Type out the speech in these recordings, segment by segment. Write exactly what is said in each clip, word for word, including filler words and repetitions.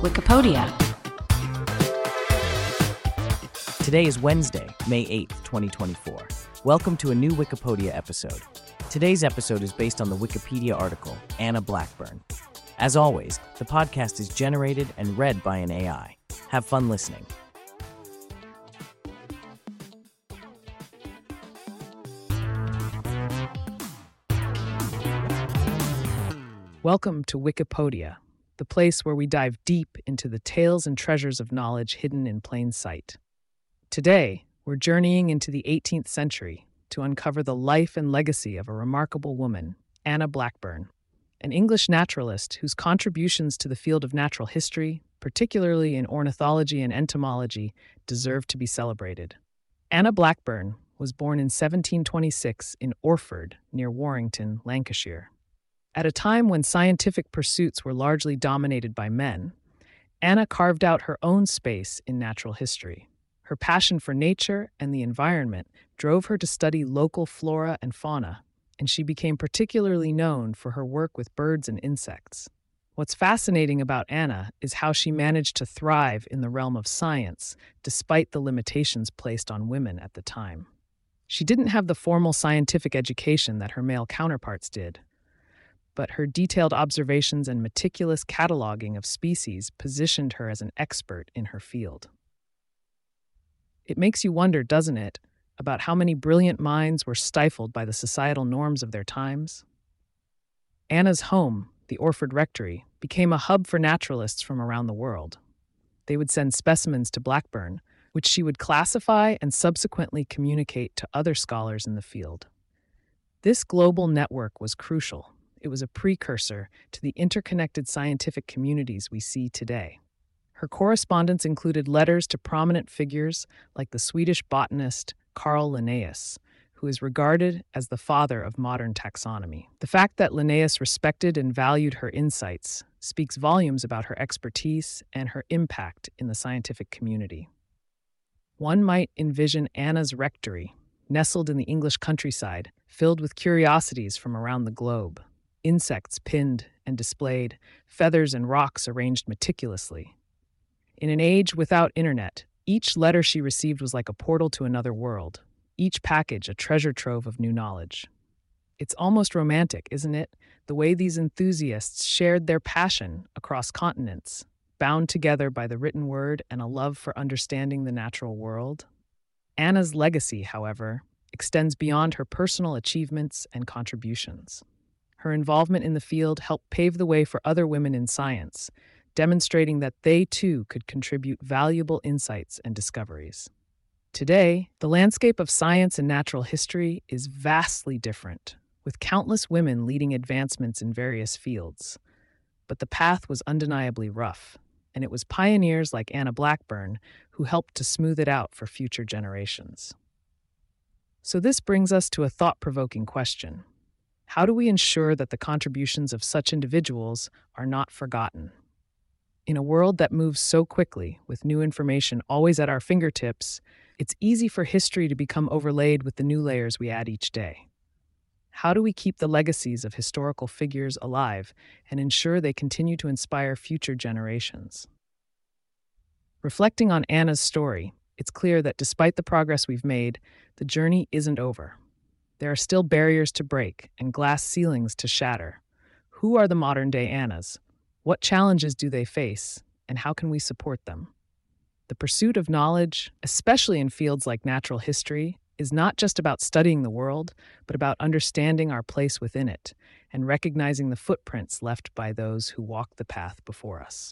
Wikipedia. Today is Wednesday, May eighth, twenty twenty-four. Welcome to a new Wikipedia episode. Today's episode is based on the Wikipedia article, Anna Blackburn. As always, the podcast is generated and read by an A I. Have fun listening. Welcome to Wikipedia, the place where we dive deep into the tales and treasures of knowledge hidden in plain sight. Today, we're journeying into the eighteenth century to uncover the life and legacy of a remarkable woman, Anna Blackburn, an English naturalist whose contributions to the field of natural history, particularly in ornithology and entomology, deserve to be celebrated. Anna Blackburn was born in seventeen twenty-six in Orford, near Warrington, Lancashire. At a time when scientific pursuits were largely dominated by men, Anna carved out her own space in natural history. Her passion for nature and the environment drove her to study local flora and fauna, and she became particularly known for her work with birds and insects. What's fascinating about Anna is how she managed to thrive in the realm of science, despite the limitations placed on women at the time. She didn't have the formal scientific education that her male counterparts did, but her detailed observations and meticulous cataloging of species positioned her as an expert in her field. It makes you wonder, doesn't it, about how many brilliant minds were stifled by the societal norms of their times? Anna's home, the Orford Rectory, became a hub for naturalists from around the world. They would send specimens to Blackburn, which she would classify and subsequently communicate to other scholars in the field. This global network was crucial. It was a precursor to the interconnected scientific communities we see today. Her correspondence included letters to prominent figures like the Swedish botanist Carl Linnaeus, who is regarded as the father of modern taxonomy. The fact that Linnaeus respected and valued her insights speaks volumes about her expertise and her impact in the scientific community. One might envision Anna's rectory, nestled in the English countryside, filled with curiosities from around the globe. Insects pinned and displayed, feathers and rocks arranged meticulously. In an age without internet, each letter she received was like a portal to another world, each package a treasure trove of new knowledge. It's almost romantic, isn't it? The way these enthusiasts shared their passion across continents, bound together by the written word and a love for understanding the natural world. Anna's legacy, however, extends beyond her personal achievements and contributions. Her involvement in the field helped pave the way for other women in science, demonstrating that they too could contribute valuable insights and discoveries. Today, the landscape of science and natural history is vastly different, with countless women leading advancements in various fields. But the path was undeniably rough, and it was pioneers like Anna Blackburn who helped to smooth it out for future generations. So this brings us to a thought-provoking question. How do we ensure that the contributions of such individuals are not forgotten? In a world that moves so quickly, with new information always at our fingertips, it's easy for history to become overlaid with the new layers we add each day. How do we keep the legacies of historical figures alive and ensure they continue to inspire future generations? Reflecting on Anna's story, it's clear that despite the progress we've made, the journey isn't over. There are still barriers to break and glass ceilings to shatter. Who are the modern-day Annas? What challenges do they face, and how can we support them? The pursuit of knowledge, especially in fields like natural history, is not just about studying the world, but about understanding our place within it and recognizing the footprints left by those who walk the path before us.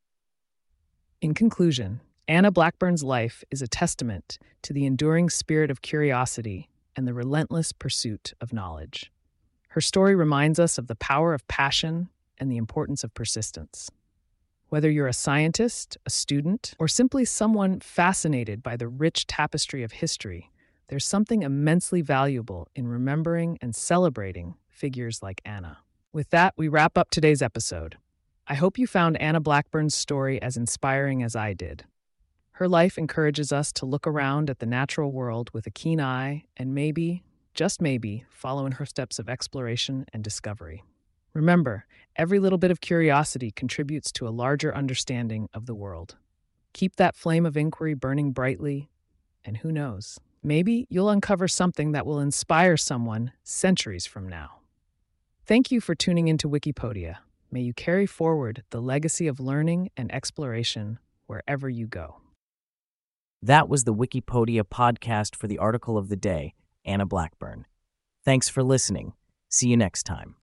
In conclusion, Anna Blackburn's life is a testament to the enduring spirit of curiosity and the relentless pursuit of knowledge. Her story reminds us of the power of passion and the importance of persistence. Whether you're a scientist, a student, or simply someone fascinated by the rich tapestry of history, there's something immensely valuable in remembering and celebrating figures like Anna. With that, we wrap up today's episode. I hope you found Anna Blackburn's story as inspiring as I did. Her life encourages us to look around at the natural world with a keen eye and maybe, just maybe, follow in her steps of exploration and discovery. Remember, every little bit of curiosity contributes to a larger understanding of the world. Keep that flame of inquiry burning brightly, and who knows, maybe you'll uncover something that will inspire someone centuries from now. Thank you for tuning into Wikipedia. May you carry forward the legacy of learning and exploration wherever you go. That was the Wikipedia podcast for the article of the day, Anna Blackburn. Thanks for listening. See you next time.